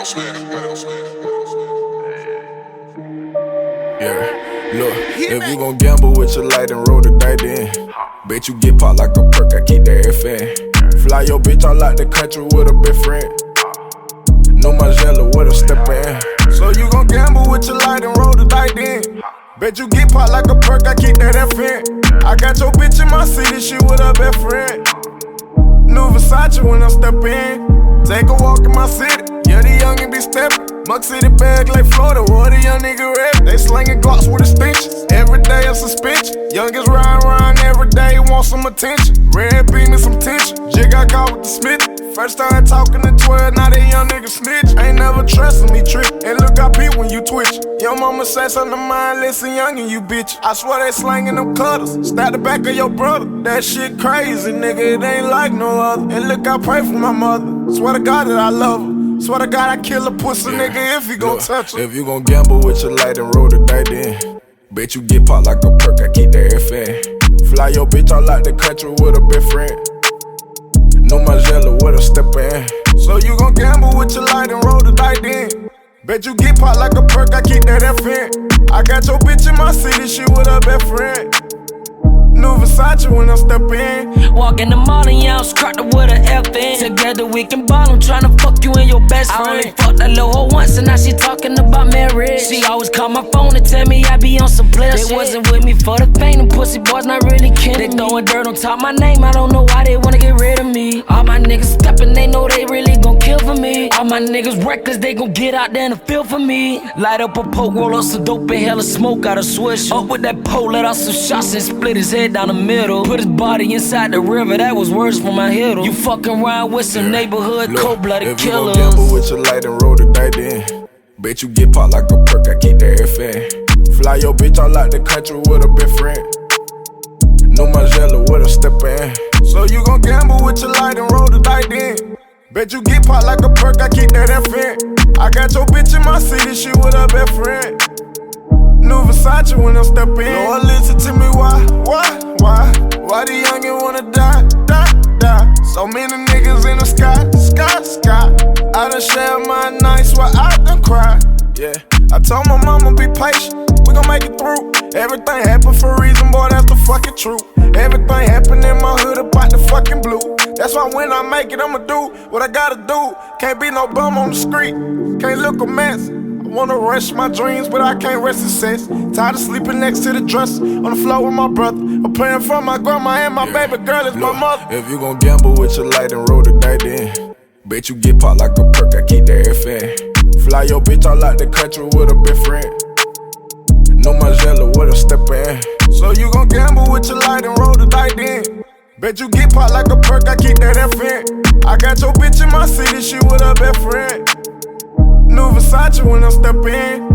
Yeah, look, if you gon' gamble with your light and roll the dice then bet you get popped like a perk, I keep that FN. Fly your bitch all out the country with a best friend. No Margiela with a step in. So you gon' gamble with your light and roll the dice then bet you get popped like a perk, I keep that FN. I got your bitch in my city, she with her best friend. New Versace when I step in. Take a walk in my city, yeah, the youngin' be steppin'. Muck City bag like Florida, what a young nigga rap. They slingin' Glocks with extensions, every day a suspension. Youngest riding every day, want some attention. Red beam and some tension, jig I got with the Smith. First time talking to 12, now that young nigga snitch. Ain't never trustin' me, trick, and look I peep when you twitch. Your mama say something to mine, listen youngin' you bitch. I swear they slangin' them cutters, stab the back of your brother. That shit crazy, nigga, it ain't like no other. And look, I pray for my mother, swear to God that I love her. Swear to God I kill a pussy nigga if he gon' touch her. If you gon' gamble with your light and roll the dice then bet you get popped like a perk, I keep that FN. Fly your bitch all out the country with a best friend. No Margiela with a step in. So you gon' gamble with your light and roll the dice then bet you get popped like a perk, I keep that FN. I got your bitch in my city, she with her best friend. New Versace when I step in. Walk in the mall and y'all cracked up with a FN. Together we can ball, I'm tryna fuck you and your best friend. I only fucked that little hoe once and now she talking about marriage. She always call my phone and tell me I be on some player shit. They wasn't with me for the fame, them pussy boys not really kin. They throwing dirt on top my name, I don't know why they wanna get rid of me. All my niggas steppin', they know they really gon' kill for me. All my niggas reckless, they gon' get out there and feel for me. Light up a poke, roll up some dope and hella smoke out a switch. Up with that pole, let out some shots and split his head down the middle. Put his body inside the river, that was worse for my hiddle. You fucking around with some neighborhood cold-blooded killers. If you gon' gamble with your light and roll the dice then bet you get popped like a perk, I keep that FN. Fly your bitch all out the country with a best friend. No Margiela with a step in. So you gon' gamble with your light and roll the dice then bet you get popped like a perk, I keep that FN. I got your bitch in my city, she with her best friend. New Versace when I step in. Lord, listen to me, why? Why the youngin' wanna die? So many niggas in the sky. I done shared my nights where I done cried. Yeah, I told my mama be patient, we gon' make it through. Everything happen for a reason, boy, that's the fucking truth. Everything happen in my hood about the fucking blue. That's why when I make it, I'ma do what I gotta do. Can't be no bum on the street, can't look a mess. Wanna rush my dreams, but I can't rest in sense. Tired of sleeping next to the dresser on the floor with my brother. I'm praying for my grandma and my baby girl is my mother. If you gon' gamble with your light and roll the dice then bet you get popped like a perk, I keep that FN. Fly your bitch all out the country with a best friend. No Margiela with a step in. So you gon' gamble with your light and roll the dice then bet you get popped like a perk, I keep that FN. I got your bitch in my city, she with her best friend. New Versace when I step in.